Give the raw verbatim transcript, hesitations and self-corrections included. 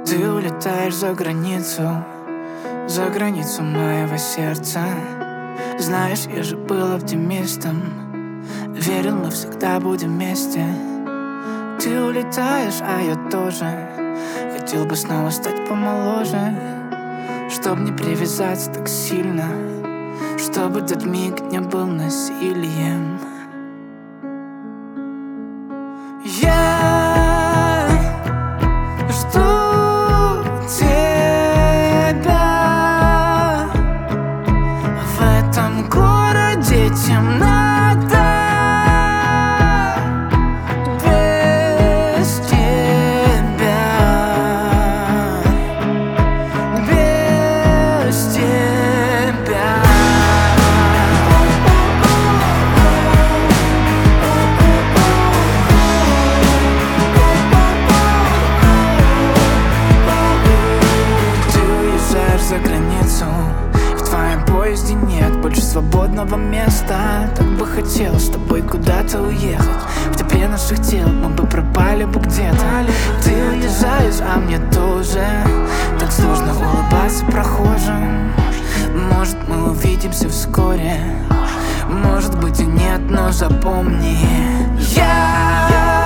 Ты улетаешь за границу, за границу моего сердца. Знаешь, я же был оптимистом, верил, мы всегда будем вместе. Ты улетаешь, а я тоже хотел бы снова стать помоложе, чтоб не привязаться так сильно, чтобы этот миг не был насилием. Я жду тебя в этом городе темнота. Без тебя, без тебя. За границу, в твоем поезде нет больше свободного места. Так бы хотел с тобой куда-то уехать, в тепле наших тел мы бы пропали бы где-то. Ты уезжаешь, а мне тоже так сложно улыбаться прохожим. Может, мы увидимся вскоре, может быть и нет, но запомни, я